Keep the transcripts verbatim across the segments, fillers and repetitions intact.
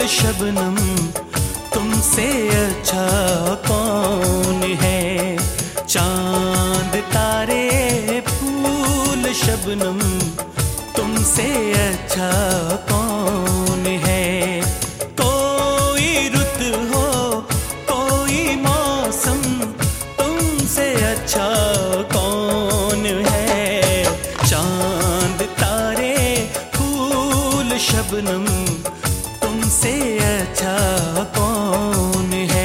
शबनम तुमसे अच्छा कौन है। चांद तारे फूल शबनम तुमसे अच्छा कौन है। कोई रुत हो कोई मौसम तुमसे अच्छा कौन है। चांद तारे फूल शबनम तुमसे अच्छा कौन है।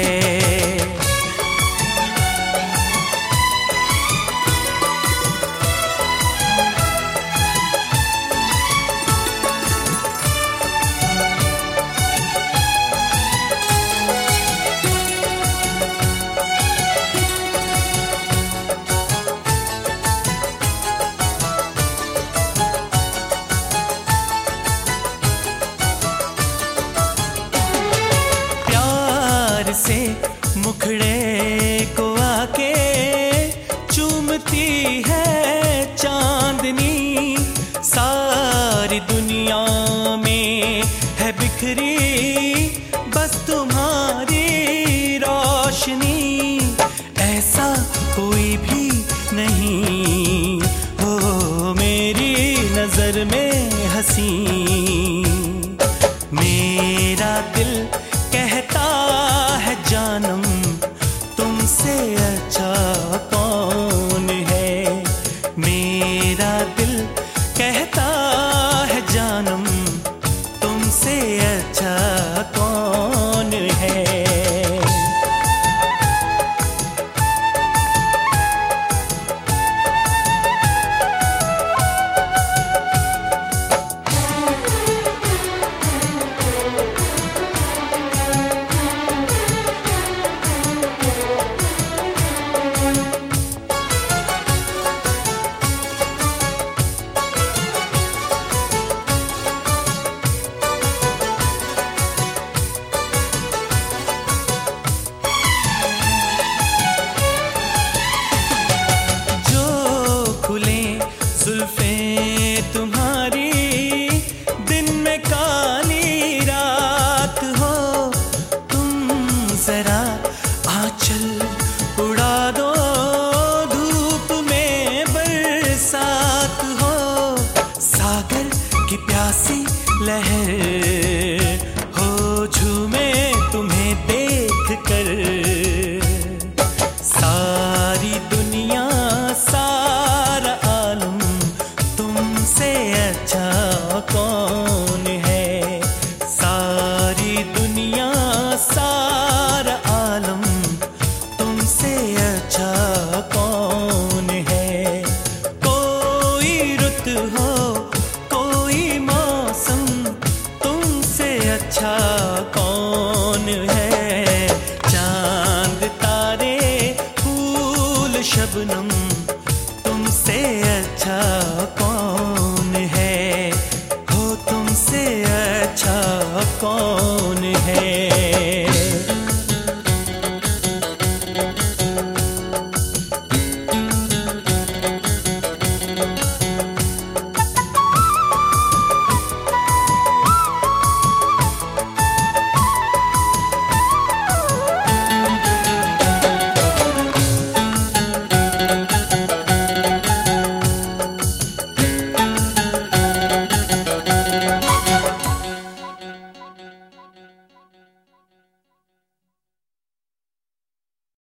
से मुखड़े को आके चूमती है चांदनी। सारी दुनिया में है बिखरी बस तुम्हारी रोशनी। ऐसा कोई भी नहीं हो मेरी नजर में हंसी। मेरा दिल कहता है जानम तुमसे अच्छा कौन है। मेरा दिल कहता है जानम तुमसे अच्छा कौन है। जुल्फें तुम्हारी दिन में काली रात हो। तुम जरा आंचल उड़ा दो धूप में बरसात हो। सागर की प्यासी लहर हो झूमे तुम्हें देख कर। सारी दुनिया सारा आलम तुमसे अच्छा कौन है। सारी दुनिया सारा आलम तुमसे अच्छा कौन है। कोई रुत हो कोई मौसम तुमसे अच्छा कौन है। चांद तारे फूल शबनम तुमसे अच्छा कौन है। हो तुमसे अच्छा कौन है।